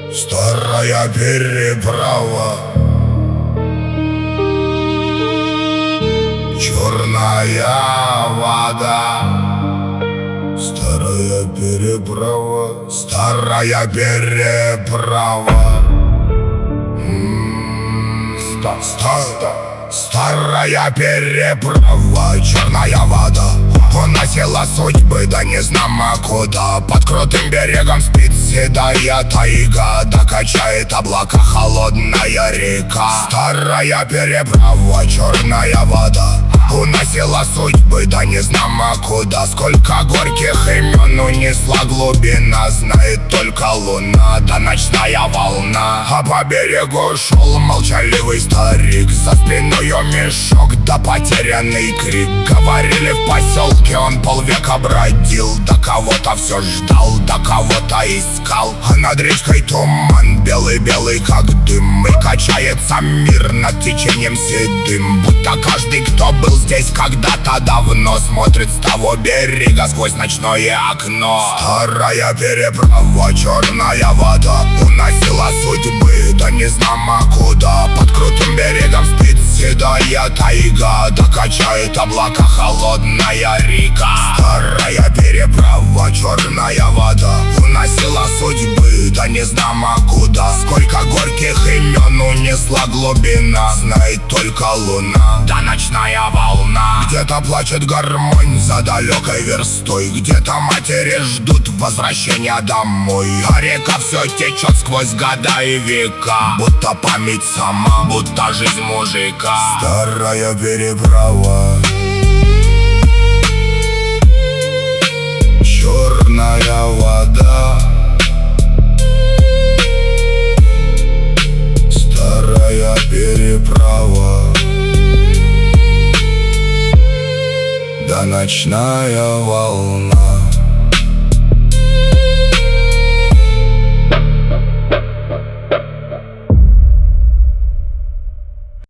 Старая переправа, черная вода. Старая переправа, старая переправа. Старая переправа, черная вода уносила судьбы, да не знамо куда. Под крутым берегом спит седая тайга, да качает облака холодная река. Старая переправа, черная вода уносила судьбы, да не знамо куда. Сколько горьких имен унесла глубина, знает только луна, да ночная волна. А по берегу шел молчаливый старик, за спиною мешок, да потерянный крик. Говорили, в поселке он полвека бродил, да кого-то все ждал, да кого-то искал. А над речкой туман, белый-белый как дым, и качается мир над течением седым. Будто каждый, кто был здесь когда-то давно, смотрит с того берега сквозь ночное окно. Старая переправа, черная вода уносила судьбы, да не знамо куда. Под крутым берегом спит седая тайга, да качает облака холодная река. Старая переправа, черная вода уносила судьбы, да не знамо куда. Сколько горьких имен унесла глубина, знает только луна, да ночная волна. Где-то плачет гармонь за далекой верстой, где-то матери ждут возвращения домой. А река все течет сквозь года и века, будто память сама, будто жизнь мужика. Старая переправа, черная вода. Старая переправа, да ночная волна.